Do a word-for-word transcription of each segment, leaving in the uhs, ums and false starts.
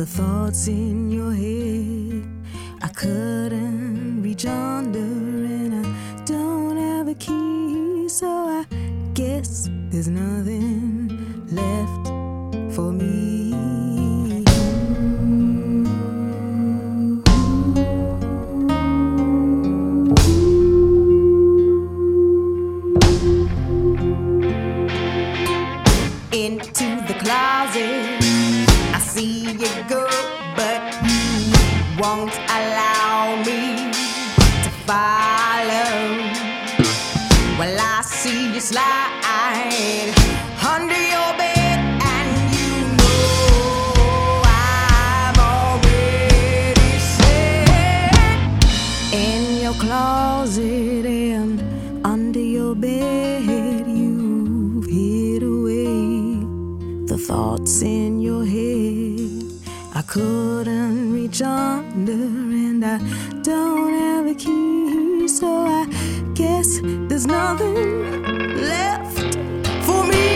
the thoughts in your head. I couldn't reach under, and I don't have a key, so I guess there's nothing left for me. Into the closet, I see you go, but you won't allow me to follow. Well, I see you slide under your bed, and you know I'm already set in your closet and under your bed. You've hid away the thoughts in your head. I couldn't reach under, and I don't have a key, so I guess there's nothing left for me.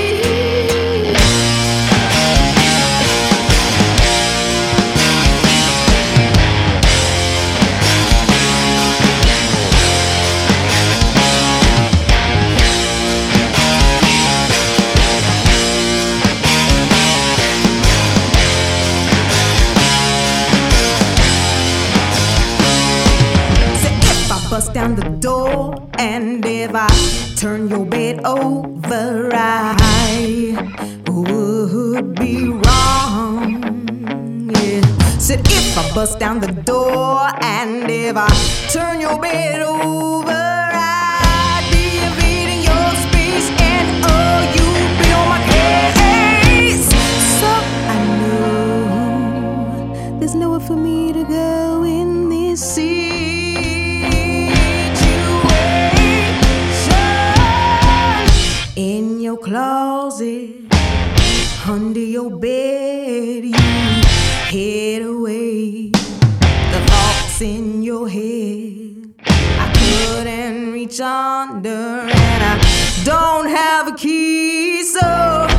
Bust down the door, and if I turn your bed over, I would be wrong. Yeah. Said if I bust down the door, and if I turn your bed over, I'd be invading your space, and oh, you'd be on my case. So I know there's nowhere for me to go in this sea. In your closet, under your bed, you hid away the thoughts in your head. I couldn't reach under, and I don't have a key, so